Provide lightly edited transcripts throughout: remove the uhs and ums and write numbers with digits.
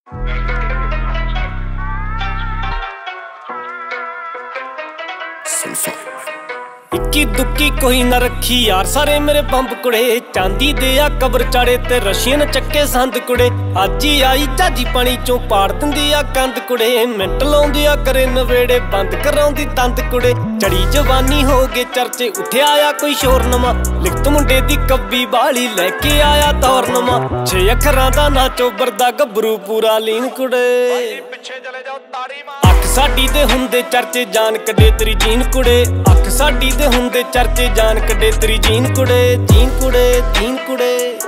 इक्की दुक्की कोई ना रखी यार सारे मेरे बंब कुड़े चांदी दे आ कबर चाड़े ते रशियन चक्के संद कुड़े अज ही आई जाजी पानी चों पाड़ दिंदी आ कंध कुड़े मिंट लाउंदी आ करे नवेड़े बंद कराउंदी तंद कुड़े चढ़ी जवानी हो गए चर्चे उठे आया कोई शोर नमा लिखत मुंडे दी कब्बी बाली लैके आया दौर नमा 6 अखरां दा ना चोबर दा गबरू पूरा लीन कुड़े अख साडी दे हुंदे चर्चे जान कड्डे तेरी जीन कुड़े अख साडी दे हुंदे चर्चे जान कड्डे तेरी जीन कुड़े जीन कुड़े जीन कुड़े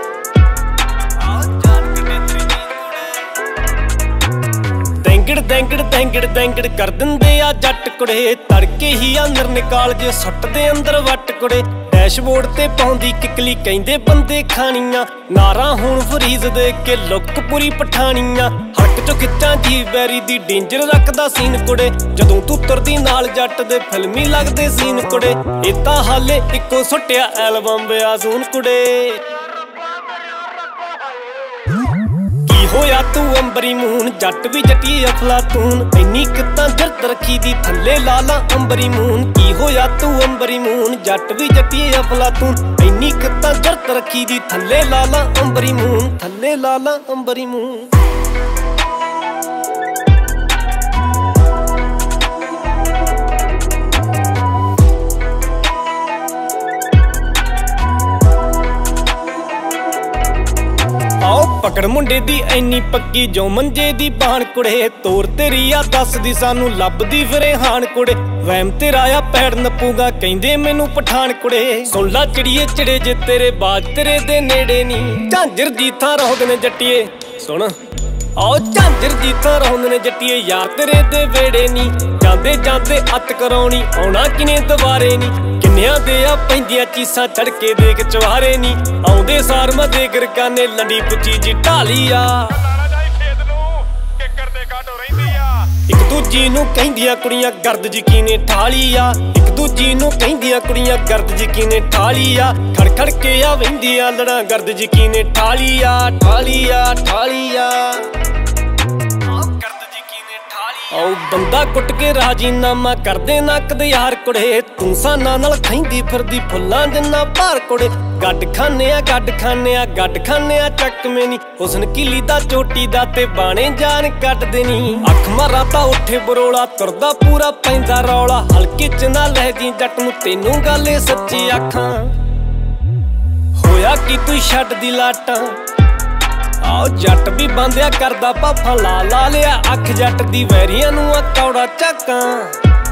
दैंगड़ दैंगड़ दैंगड़ दैंगड़ कर दिंदे आ जट कुड़े तड़के ही अंदर निकाल जे सुट्टदे अंदर वट कुड़े डैशबोर्ड ते पाउंदी किकली कहंदे बंदे खानियां नारा हुण फरीज दे के लुक पूरी पठानियां हक चो खिच्चां जी बैरी दी डेंजर रखदा सीन कुड़े जदों तू तुरदी नाल जट दे फिल्मी लगदे सीन कुड़े ए तां हाले इक्को सुट्टिया एल्बम बेआसून कुड़े होया तू अंबरी मून जट भी जटी अफलातून इन्नी कितां जरत रखी दी थल्ले लाला अंबरी मून की होया तू अंबरी मून जट भी जटी अफलातून इन्नी कितां जरत रखी दी थल्ले लाला अंबरी मून थल्ले लाला अंबरी मून पकड़ मुंडे दी ऐनी पक्की जो मंजे दी बाण कुड़े तोर तेरी आ दसदी सानू लभदी फिरे हान कुड़े वैम तेरा आ पैड़ नपूगा कहंदे मैनू पठान कुड़े सुन ला चिड़िए चिड़े जे तेरे बाज तेरे दे नेड़े नी झांजर जीथा रौंदे ने जट्टिए सुन आओ झांजर जीथा रौंदे ने जट्टिए यार तेरे दे वेड़े नी जांदे जांदे अत कराउणी आउणा किने दुबारे नी किन्नियां दे आ पैंदियां चीसां चढ़के देख चवारे नी आउंदे सार मजे गरकाने लंडी पुची जी ढाली आ इक दूजी नूं कहिंदियां कुड़ियां गर्द यकीने ठाली आ इक दूजी नूं कहिंदियां कुड़ियां गर्द यकीने ठाली आ खड़ खड़ के आ वहिंदियां लड़ां गर्द यकीने ठाली आ ठाली आ ठाली आ आओ बंदा कुट के राजीनामा कर दे ना कदे यार कुड़े तू साना नाल खैंदी फिरदी फुल्लां जिन्ना भार कुड़े गड्ड खाने आ चक मेनी हुसन किली दा चोटी दा ते बाणे जान कट देनी अख मारा ता उठे बरोला तुरदा पूरा पैंदा रौला हल्के च ना लह जी जट नूं तैनूं गल सच्ची आखां होया कि तू छड्ड दी लाटां आओ जट भी बंदिया करदा भाफा ला ला लिया अख जट दी वैरियां नूं कौड़ा झाकां